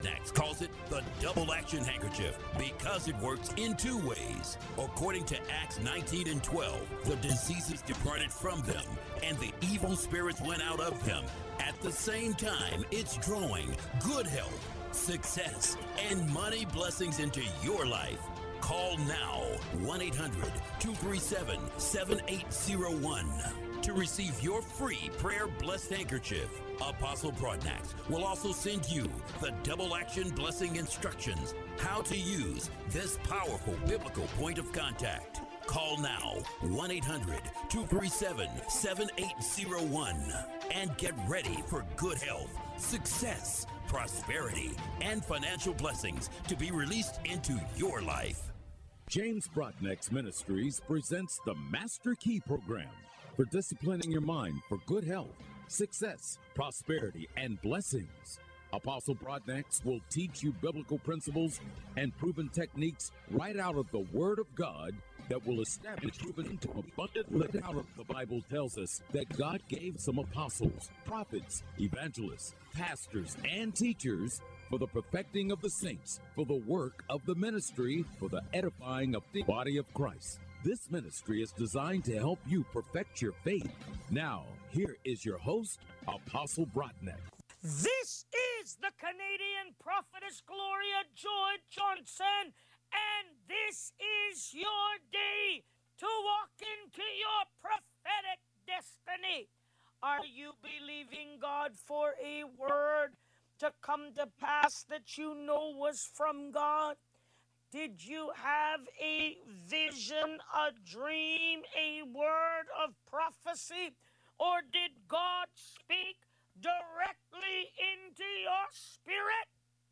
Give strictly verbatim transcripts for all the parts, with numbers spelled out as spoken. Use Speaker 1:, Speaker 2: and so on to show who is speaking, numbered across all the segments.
Speaker 1: Next calls it the double action handkerchief because it works in two ways. According to Acts nineteen and twelve, the diseases departed from them and the evil spirits went out of them. At the same time, it's drawing good health, success, and money blessings into your life. Call now one eight hundred two three seven seven eight zero one to receive your free prayer blessed handkerchief. Apostle Broadnax will also send you the double action blessing instructions, how to use this powerful biblical point of contact. Call now one eight hundred two three seven seven eight zero one and get ready for good health, success, prosperity, and financial blessings to be released into your life.
Speaker 2: James Broadnax Ministries presents the Master Key Program for disciplining your mind for good health, success, prosperity, and blessings. Apostle Broadnax will teach you biblical principles and proven techniques right out of the Word of God that will establish proven into abundant living. Out of the Bible tells us that God gave some apostles, prophets, evangelists, pastors, and teachers for the perfecting of the saints, for the work of the ministry, for the edifying of the body of Christ. This ministry is designed to help you perfect your faith. Now, here is your host, Apostle Broadnax.
Speaker 3: This is the Canadian prophetess Gloria Joy Johnson, and this is your day to walk into your prophetic destiny. Are you believing God for a word to come to pass that you know was from God? Did you have a vision, a dream, a word of prophecy? Or did God speak directly into your spirit?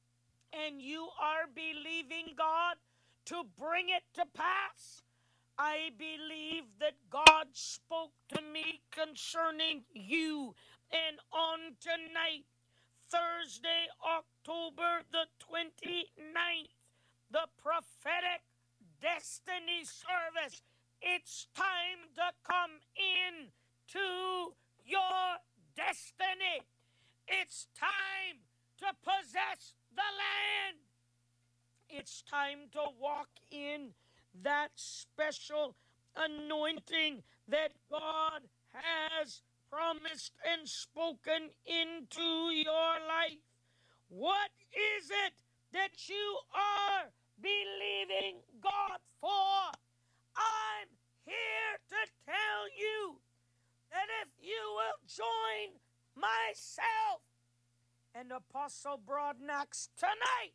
Speaker 3: And you are believing God to bring it to pass? I believe that God spoke to me concerning you. And on tonight, Thursday, October the twenty-ninth, the prophetic destiny service. It's time to come in to your destiny. It's time to possess the land. It's time to walk in that special anointing that God has promised and spoken into your life. What is it that you are believing God for? I'm here to tell you that if you will join myself and Apostle Broadnax tonight,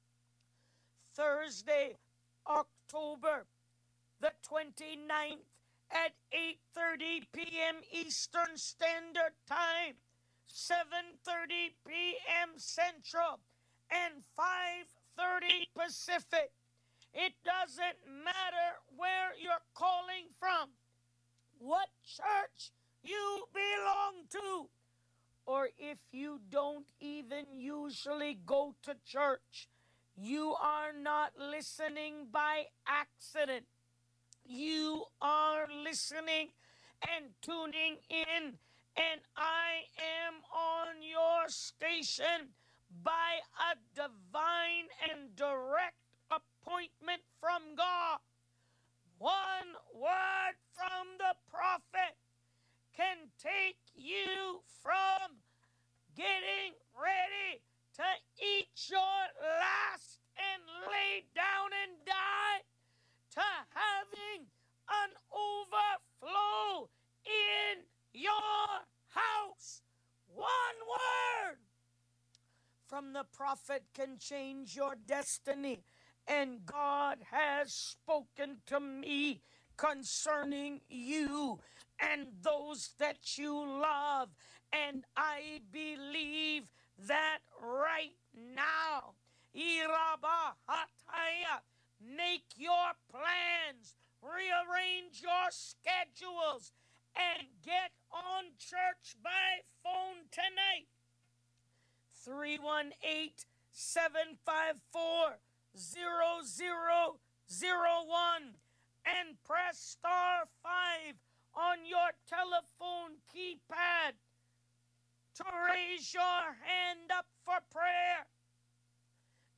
Speaker 3: Thursday, October the twenty-ninth at eight thirty p.m. Eastern Standard Time, seven thirty p.m. Central, and five thirty Pacific. It doesn't matter where you're calling from, what church you belong to, or if you don't even usually go to church. You are not listening by accident. You are listening and tuning in, and I am on your station by a divine and direct appointment from God. One word from the prophet can take you from getting ready to eat your last and lay down and die to having an overflow in your house. One word from the prophet can change your destiny. And God has spoken to me concerning you and those that you love. And I believe that right now, Irabahataya, make your plans, rearrange your schedules, and get on church by phone tonight. three one eight, seven five four, zero zero zero one and press star five on your telephone keypad to raise your hand up for prayer.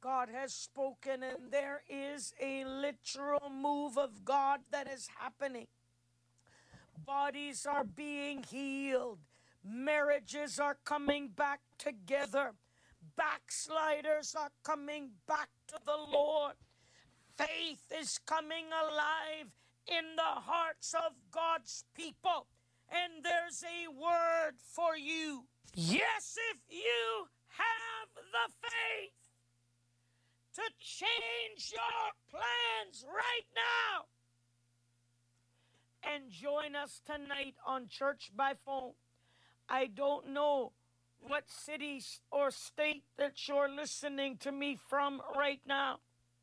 Speaker 3: God has spoken, and there is a literal move of God that is happening. Bodies are being healed. Marriages are coming back together. Backsliders are coming back to the Lord. Faith is coming alive in the hearts of God's people. And there's a word for you. Yes, if you have the faith to change your plans right now, and join us tonight on Church by Phone. I don't know what city or state that you're listening to me from right now,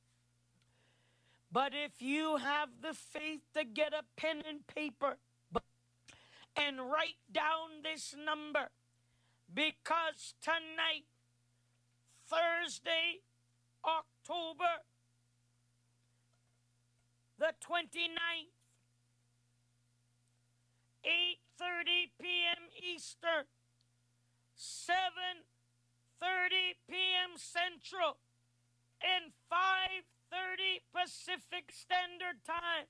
Speaker 3: but if you have the faith to get a pen and paper and write down this number, because tonight, Thursday, October the twenty-ninth, eight thirty p.m. Eastern, seven thirty p.m. Central, and five thirty Pacific Standard Time,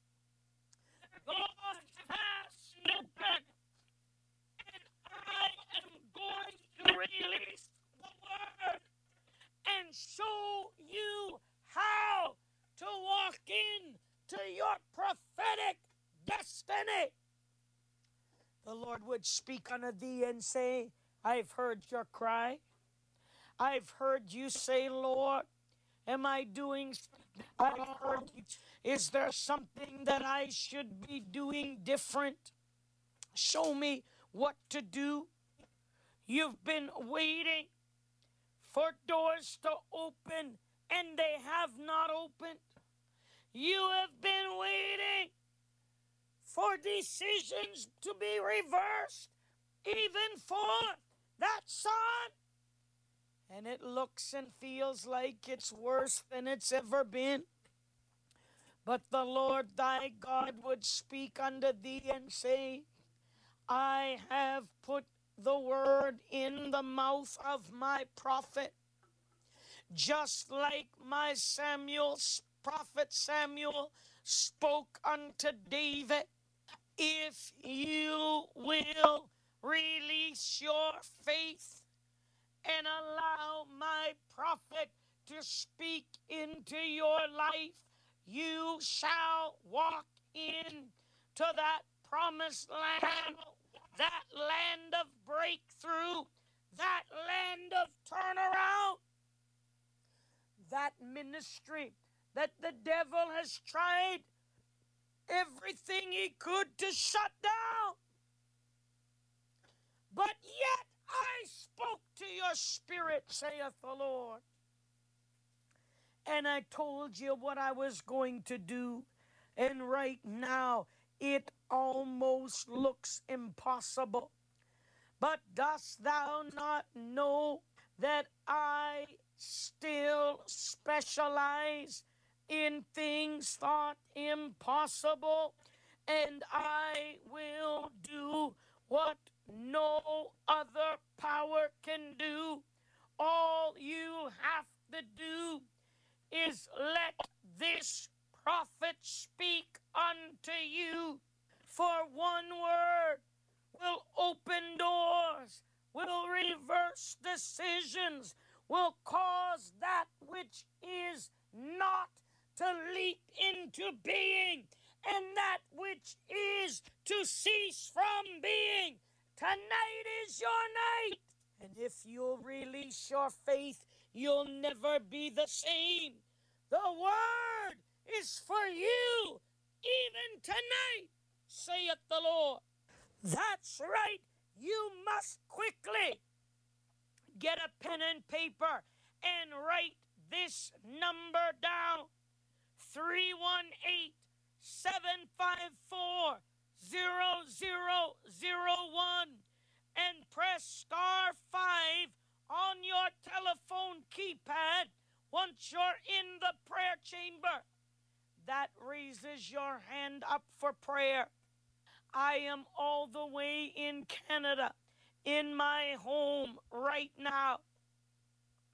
Speaker 3: God has spoken, and I am going to release the word and show you how to walk in to your prophetic destiny. The Lord would speak unto thee and say, I've heard your cry. I've heard you say, Lord, am I doing something? I've heard you. Is there something that I should be doing different? Show me what to do. You've been waiting for doors to open, and they have not opened. You have been waiting for decisions to be reversed, even for that son. And it looks and feels like it's worse than it's ever been. But the Lord thy God would speak unto thee and say, I have put the word in the mouth of my prophet, just like my Samuel, prophet Samuel, spoke unto David. If you will release your faith and allow my prophet to speak into your life, you shall walk in to that promised land, that land of breakthrough, that land of turnaround, that ministry that the devil has tried everything he could to shut down. But yet I spoke to your spirit, saith the Lord. And I told you what I was going to do. And right now, it almost looks impossible. But dost thou not know that I still specialize in things thought impossible? And I will do what no other power can do. All you have to do is let this prophet speak unto you. For one word will open doors, will reverse decisions, will cause that which is not to leap into being, and that which is to cease from being. Tonight is your night. And if you'll release your faith, you'll never be the same. The word is for you, even tonight, saith the Lord. That's right. You must quickly get a pen and paper and write this number down. three one eight, seven five four, zero zero zero one, and press star five on your telephone keypad once you're in the prayer chamber. That raises your hand up for prayer. I am all the way in Canada, in my home right now.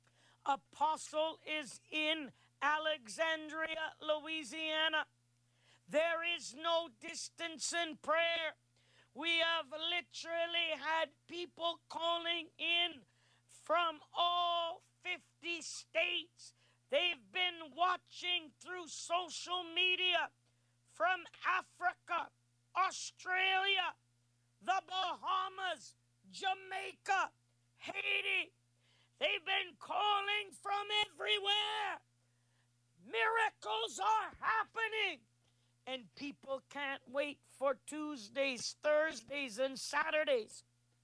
Speaker 3: Apostle is in Alexandria, Louisiana. There is no distance in prayer. We have literally had people calling in from all fifty states. They've been watching through social media from Africa, Australia, the Bahamas, Jamaica, Haiti. They've been calling from everywhere. Miracles are happening. And people can't wait for Tuesdays, Thursdays, and Saturdays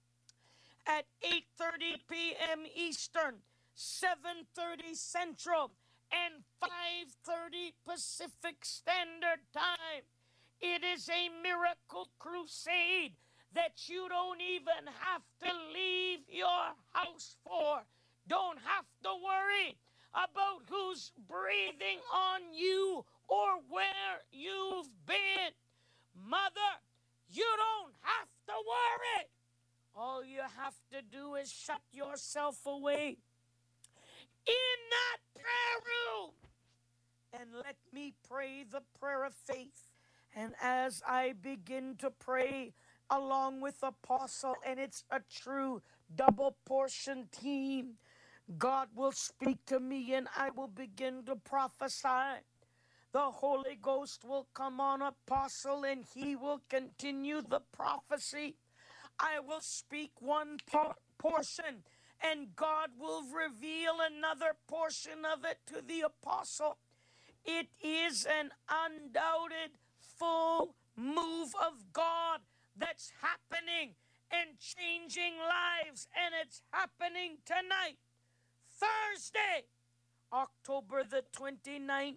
Speaker 3: at eight thirty p.m. Eastern, seven thirty Central, and five thirty Pacific Standard Time. It is a miracle crusade that you don't even have to leave your house for. Don't have to worry about who's breathing on you or where you've been. Mother, you don't have to worry. All you have to do is shut yourself away in that prayer room and let me pray the prayer of faith. And as I begin to pray along with Apostle, and it's a true double portion team, God will speak to me and I will begin to prophesy. The Holy Ghost will come on Apostle and he will continue the prophecy. I will speak one por- portion and God will reveal another portion of it to the Apostle. It is an undoubted full move of God that's happening and changing lives, and it's happening tonight, Thursday, October the twenty-ninth.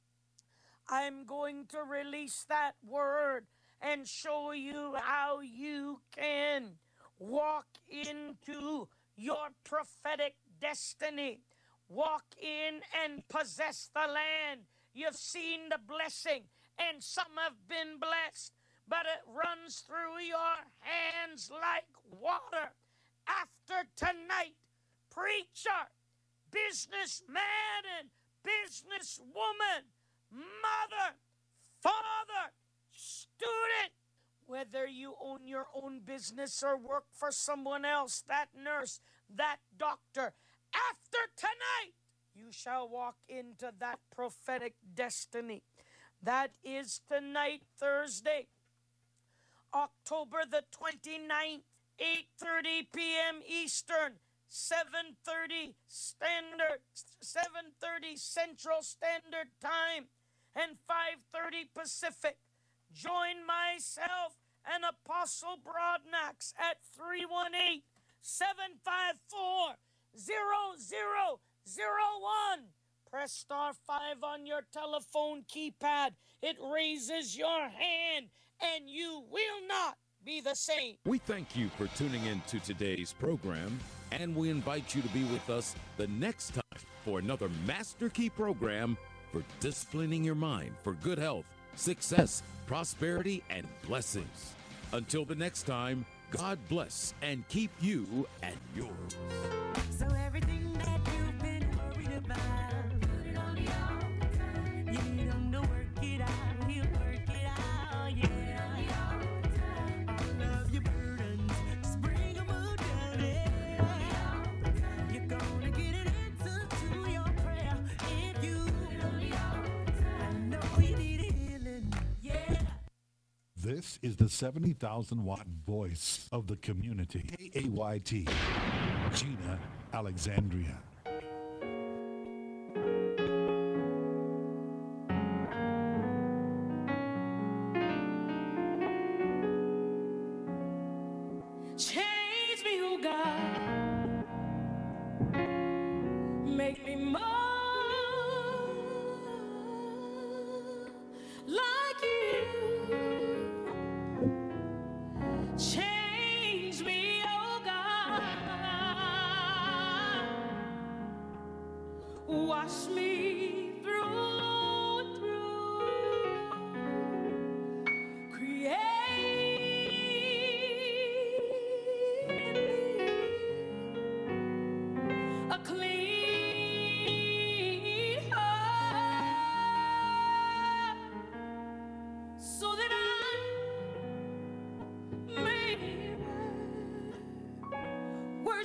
Speaker 3: I'm going to release that word and show you how you can walk into your prophetic destiny. Walk in and possess the land. You've seen the blessing, and some have been blessed, but it runs through your hands like water. After tonight, preacher, businessman, and businesswoman, mother, father, student, whether you own your own business or work for someone else, that nurse, that doctor, after tonight, you shall walk into that prophetic destiny. That is tonight, Thursday, October the twenty-ninth, eight thirty p.m. Eastern, seven thirty Standard, seven thirty Central Standard Time, and five thirty Pacific. Join myself and Apostle Broadnax at three one eight, seven five four, zero zero zero one. Press star five on your telephone keypad. It raises your hand and you will not be the same.
Speaker 2: We thank you for tuning in to today's program, and we invite you to be with us the next time for another Master Key program for disciplining your mind for good health, success, prosperity, and blessings. Until the next time, God bless and keep you and yours.
Speaker 4: So everything that you've been worried about, put it on the altar. You need him to work it out, he'll work it out, yeah. All of your burdens, just bring them all down, yeah. You're gonna get an answer to your prayer if you, I know you need healing, yeah.
Speaker 5: This is the seventy thousand watt voice of the community. A A Y T, Gina Alexandria.
Speaker 4: Change me, oh God. Make me more like you. Change me, oh God. Wash me through and through. Create in me a clean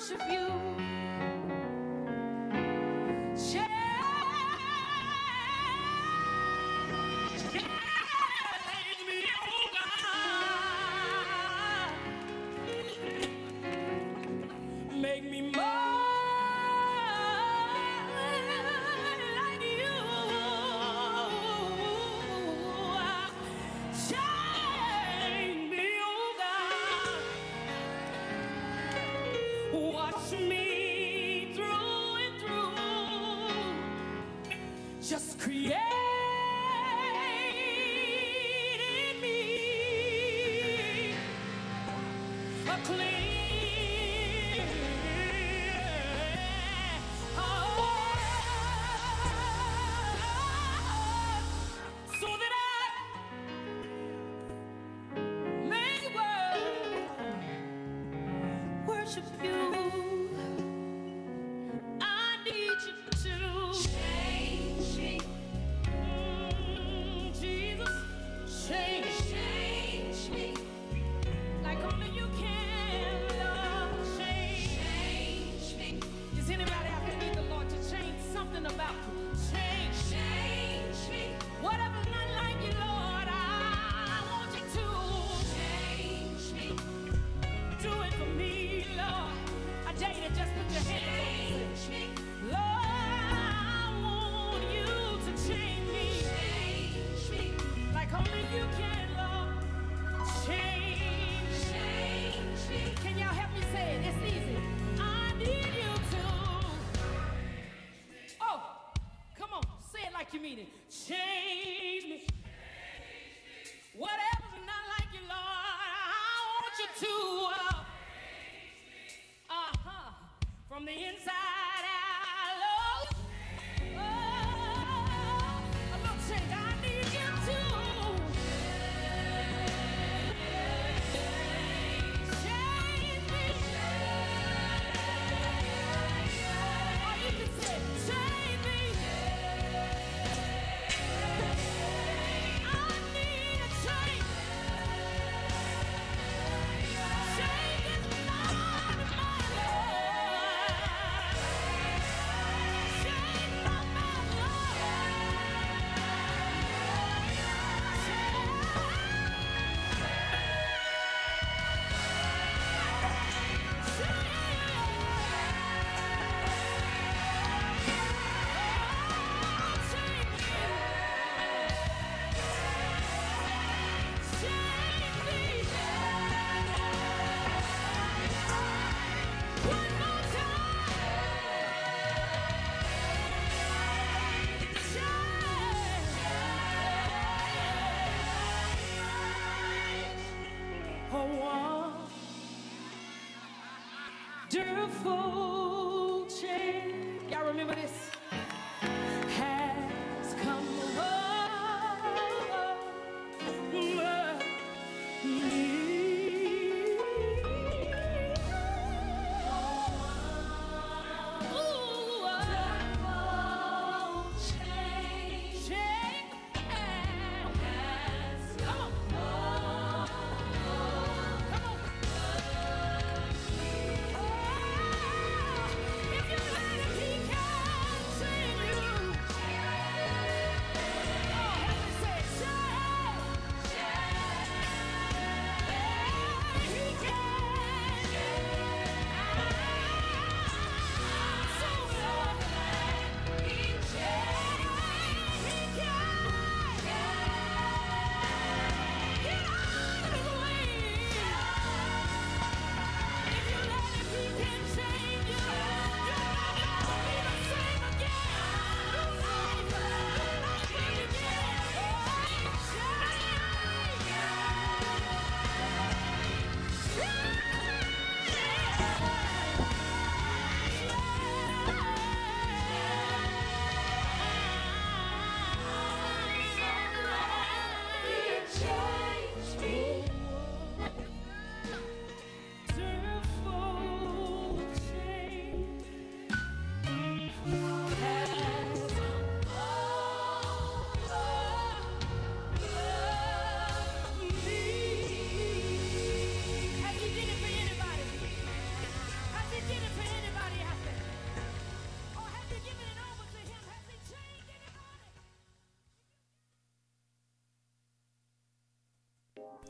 Speaker 4: worship you. Change, change me, oh God. Make me more like you. Change me, oh God. Wash me through and through. Just create in me a clean heart, so that I may wor- worship you. I need you to change me. Mm, Jesus, change, change me. Like only you can, Lord, change, change me. Does anybody out there need the Lord to change something about you? Change, change me. Whatever's not like you, Lord, I want you to change me. Do it for me, Lord. I dare you to just put your hands on me. Lord, I want you to change me. Change me. Like only you can, Lord. Change, change me. Can y'all help me say it? It's easy. I need you to. Oh, come on. Say it like you mean it. Change me. Whatever's not like you, Lord, I want you to. Uh, uh-huh. From the inside out, Lord. Oh, a little change. I need you to. Change me. Or you can say, change me. I need a change. Change is not my Lord. Change not my wonderful change. Y'all remember this? Has come over me. Ooh, wonderful change. Change has come over. Come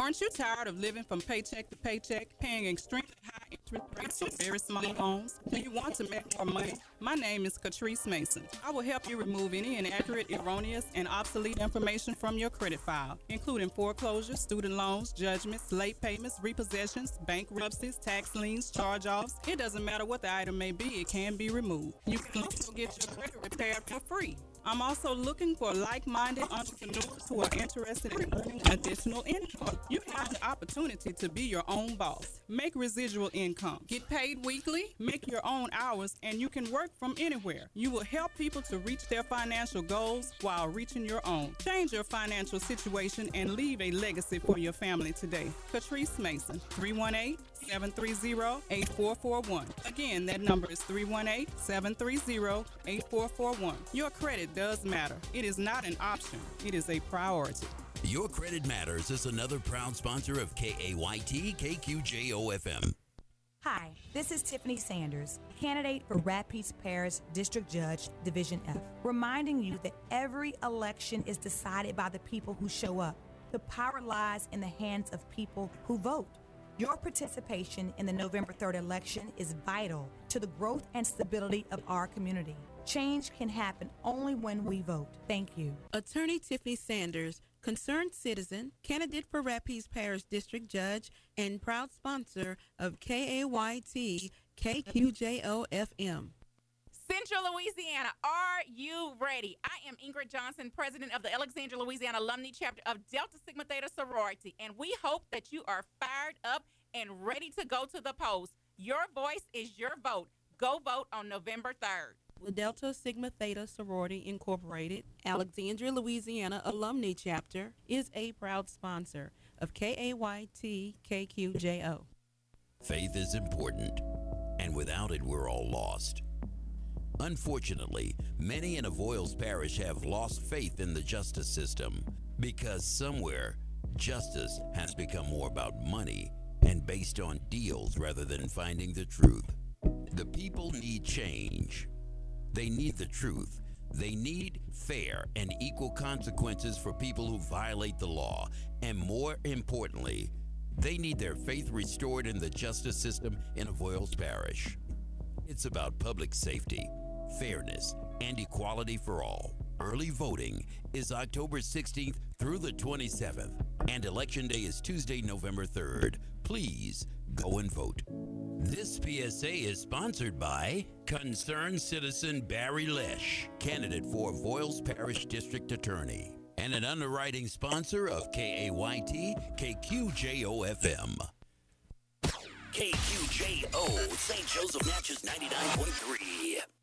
Speaker 6: Aren't you tired of living from paycheck to paycheck, paying extremely high interest rates on very small loans? Do you want to make more money? My name is Catrice Mason. I will help you remove any inaccurate, erroneous, and obsolete information from your credit file, including foreclosures, student loans, judgments, late payments, repossessions, bankruptcies, tax liens, charge-offs. It doesn't matter what the item may be, it can be removed. You can also get your credit repaired for free. I'm also looking for like-minded entrepreneurs who are interested in earning additional income. You have the opportunity to be your own boss. Make residual income. Get paid weekly, make your own hours, and you can work from anywhere. You will help people to reach their financial goals while reaching your own. Change your financial situation and leave a legacy for your family today. Catrice Mason, three one eight, seven three zero, eight four four one. Again, that number is three one eight, seven three zero, eight four four one. Your credit does matter. It is not an option. It is a priority.
Speaker 1: Your Credit Matters is another proud sponsor of K A Y T K Q J O F M.
Speaker 7: Hi, this is Tiffany Sanders, candidate for Rapides Parish District Judge, Division F, reminding you that every election is decided by the people who show up. The power lies in the hands of people who vote. Your participation in the November third election is vital to the growth and stability of our community. Change can happen only when we vote. Thank you.
Speaker 8: Attorney Tiffany Sanders, concerned citizen, candidate for Rapides Parish District Judge, and proud sponsor of K A Y T K Q J O F M.
Speaker 9: Central Louisiana, are you ready? I am Ingrid Johnson, president of the Alexandria, Louisiana Alumni Chapter of Delta Sigma Theta Sorority, and we hope that you are fired up and ready to go to the polls. Your voice is your vote. Go vote on November third.
Speaker 8: The Delta Sigma Theta Sorority Incorporated, Alexandria, Louisiana Alumni Chapter is a proud sponsor of K A Y T K Q J O.
Speaker 1: Faith is important, and without it, we're all lost. Unfortunately, many in Avoyles Parish have lost faith in the justice system because somewhere justice has become more about money and based on deals rather than finding the truth. The people need change. They need the truth. They need fair and equal consequences for people who violate the law. And more importantly, they need their faith restored in the justice system in Avoyles Parish. It's about public safety, fairness, and equality for all. Early voting is October sixteenth through the twenty-seventh, and Election Day is Tuesday, November third. Please go and vote. This P S A is sponsored by Concerned Citizen Barry Lesh, candidate for Avoyles Parish District Attorney, and an underwriting sponsor of K A Y T K Q J O F M. K Q J O, Saint Joseph Natchez ninety-nine point three.